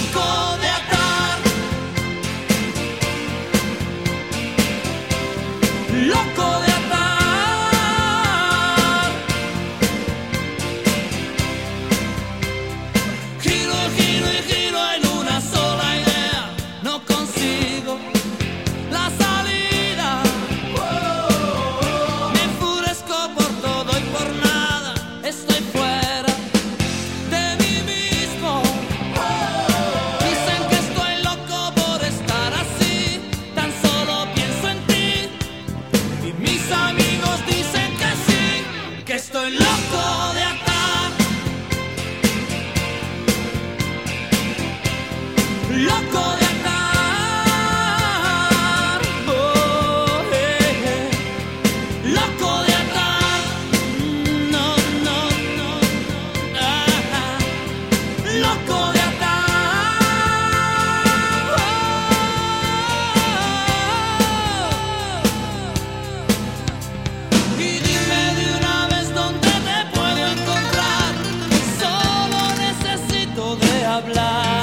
loco de atar, loco de atar. Giro, giro y giro en una sola idea, no consigo la salida. Me enfurezco por todo y por nada, estoy fuera de mí mismo. Dicen que estoy loco por estar así, tan solo pienso en ti. Y mis amigos dicen que sí, que estoy loco de atar, loco de atar, oh, loco de atar, no, no, no, loco de atar, y dime de una vez dónde te puedo encontrar, solo necesito de hablar.